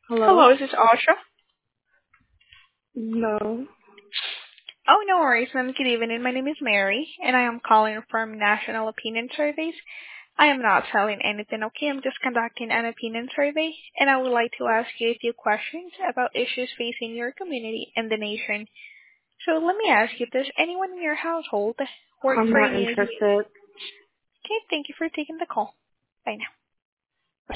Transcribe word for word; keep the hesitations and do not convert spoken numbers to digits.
Hello? Hello, this is Asha. No. Oh, no worries, ma'am. Good evening. My name is Mary, and I am calling from National Opinion Surveys. I am not selling anything, okay? I'm just conducting an opinion survey, and I would like to ask you a few questions about issues facing your community and the nation. So let me ask you, does anyone in your household work I'm for not any... interested. Okay, thank you for taking the call. Bye now.